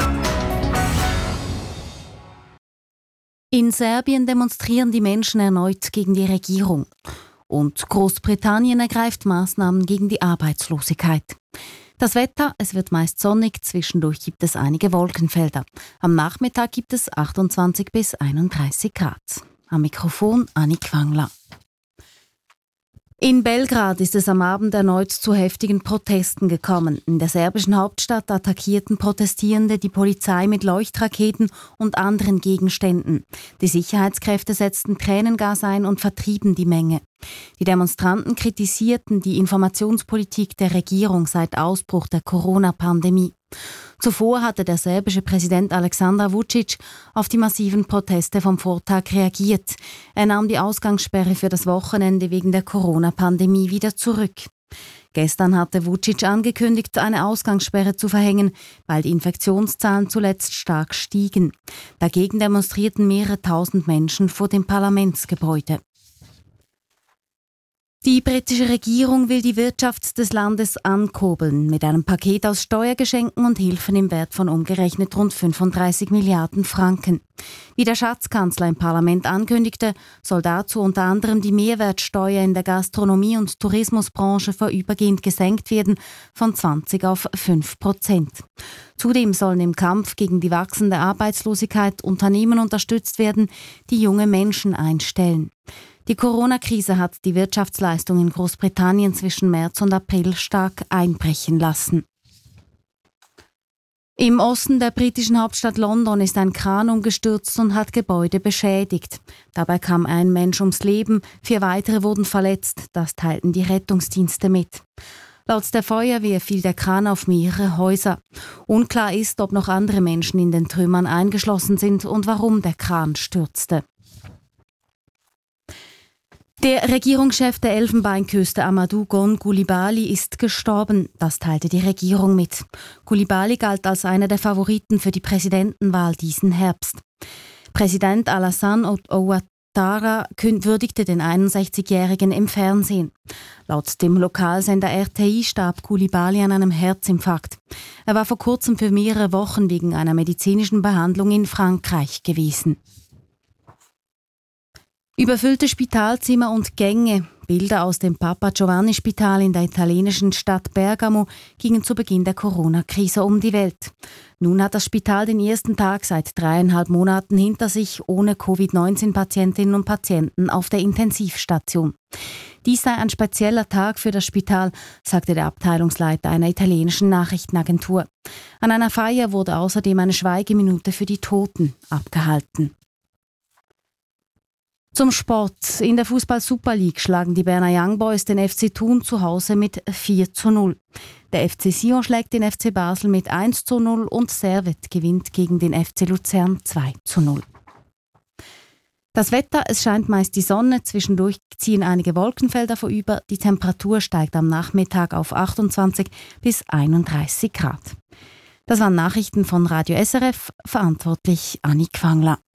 In Serbien demonstrieren die Menschen erneut gegen die Regierung. Und Großbritannien ergreift Maßnahmen gegen die Arbeitslosigkeit. Das Wetter, es wird meist sonnig, zwischendurch gibt es einige Wolkenfelder. Am Nachmittag gibt es 28 bis 31 Grad. Am Mikrofon Annik Wangler. In Belgrad ist es am Abend erneut zu heftigen Protesten gekommen. In der serbischen Hauptstadt attackierten Protestierende die Polizei mit Leuchtraketen und anderen Gegenständen. Die Sicherheitskräfte setzten Tränengas ein und vertrieben die Menge. Die Demonstranten kritisierten die Informationspolitik der Regierung seit Ausbruch der Corona-Pandemie. Zuvor hatte der serbische Präsident Aleksandar Vučić auf die massiven Proteste vom Vortag reagiert. Er nahm die Ausgangssperre für das Wochenende wegen der Corona-Pandemie wieder zurück. Gestern hatte Vučić angekündigt, eine Ausgangssperre zu verhängen, weil die Infektionszahlen zuletzt stark stiegen. Dagegen demonstrierten mehrere tausend Menschen vor dem Parlamentsgebäude. Die britische Regierung will die Wirtschaft des Landes ankurbeln mit einem Paket aus Steuergeschenken und Hilfen im Wert von umgerechnet rund 35 Milliarden Franken. Wie der Schatzkanzler im Parlament ankündigte, soll dazu unter anderem die Mehrwertsteuer in der Gastronomie- und Tourismusbranche vorübergehend gesenkt werden von 20 auf 5%. Zudem sollen im Kampf gegen die wachsende Arbeitslosigkeit Unternehmen unterstützt werden, die junge Menschen einstellen. Die Corona-Krise hat die Wirtschaftsleistung in Großbritannien zwischen März und April stark einbrechen lassen. Im Osten der britischen Hauptstadt London ist ein Kran umgestürzt und hat Gebäude beschädigt. Dabei kam ein Mensch ums Leben, 4 weitere wurden verletzt, das teilten die Rettungsdienste mit. Laut der Feuerwehr fiel der Kran auf mehrere Häuser. Unklar ist, ob noch andere Menschen in den Trümmern eingeschlossen sind und warum der Kran stürzte. Der Regierungschef der Elfenbeinküste Amadou Gon Coulibaly ist gestorben, das teilte die Regierung mit. Coulibaly galt als einer der Favoriten für die Präsidentenwahl diesen Herbst. Präsident Alassane Ouattara würdigte den 61-Jährigen im Fernsehen. Laut dem Lokalsender RTI starb Coulibaly an einem Herzinfarkt. Er war vor kurzem für mehrere Wochen wegen einer medizinischen Behandlung in Frankreich gewesen. Überfüllte Spitalzimmer und Gänge, Bilder aus dem Papa Giovanni Spital in der italienischen Stadt Bergamo gingen zu Beginn der Corona-Krise um die Welt. Nun hat das Spital den ersten Tag seit 3,5 Monaten hinter sich ohne Covid-19-Patientinnen und Patienten auf der Intensivstation. Dies sei ein spezieller Tag für das Spital, sagte der Abteilungsleiter einer italienischen Nachrichtenagentur. An einer Feier wurde außerdem eine Schweigeminute für die Toten abgehalten. Zum Sport. In der Fußball-Super League schlagen die Berner Young Boys den FC Thun zu Hause mit 4:0. Der FC Sion schlägt den FC Basel mit 1:0 und Servette gewinnt gegen den FC Luzern 2:0. Das Wetter, es scheint meist die Sonne, zwischendurch ziehen einige Wolkenfelder vorüber, die Temperatur steigt am Nachmittag auf 28 bis 31 Grad. Das waren Nachrichten von Radio SRF, verantwortlich Annik Wangler.